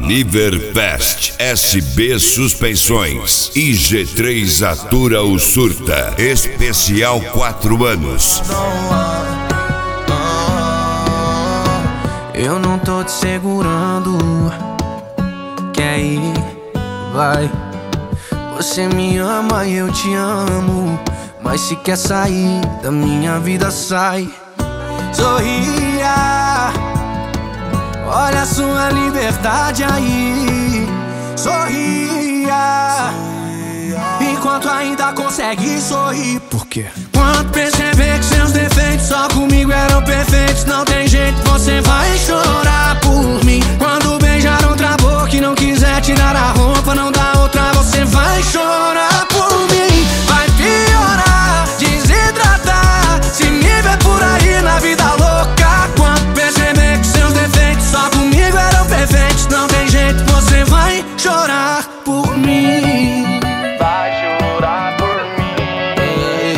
Liverfest, SB Suspensões e G3 Atura o Surta. Especial 4 anos. Eu não tô te segurando. Quer ir? Vai. Você me ama e eu te amo. Mas se quer sair da minha vida, sai. Sorria, olha a sua liberdade aí. Sorria, enquanto ainda consegue sorrir. Por quê? Quando perceber que seus defeitos só comigo eram perfeitos, não tem jeito, você vai chorar por mim. Quando beijar outra boca e não quiser tirar a roupa, não dá outra, você vai chorar por mim. Vai piorar, desidratar, se me ver por aí na vida louca. Quando perceber que seus defeitos só comigo eram perfeitos, não tem jeito, você vai chorar por mim. Vai chorar por mim.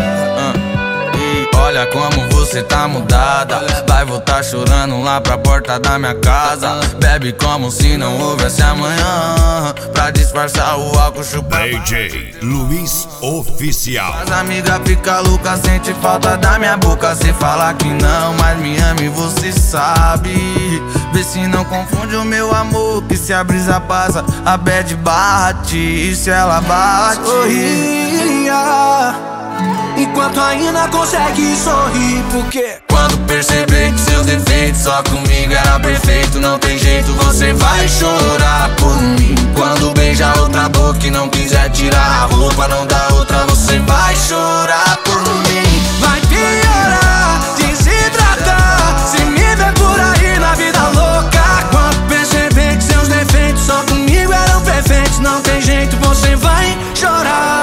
Olha como você tá mudada. Vai voltar chorando lá pra porta da minha casa. Bebe como se não houvesse amanhã, pra disfarçar o álcool chupar. DJ Luiz Oficial. As amigas ficam loucas, sente falta da minha boca. Cê fala que não, mas me ama e você sabe. Vê se não confunde o meu amor, que se a brisa passa, a bad bate. E se ela bate, sorria, enquanto ainda consegue sorrir. Porque quando perceber que seus defeitos só comigo era perfeito, não tem jeito, você vai chorar por mim. Quando beijar outra boca e não quiser tirar a roupa, não dá outra, você vai chorar por mim. Vai piorar, desidratar, se me ver por aí na vida louca. Quando perceber que seus defeitos só comigo eram perfeitos, não tem jeito, você vai chorar.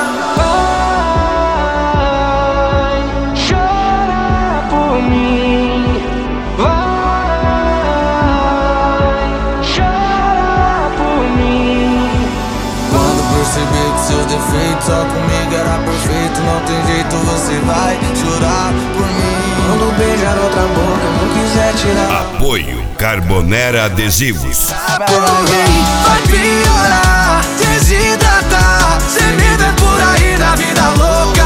Perceber que seus defeitos só comigo era perfeito, não tem jeito, você vai chorar por mim. Quando beijar outra boca, não quiser tirar. Apoio Carbonera Adesivos. Vai piorar, desidratar, cê me vê por aí na vida louca.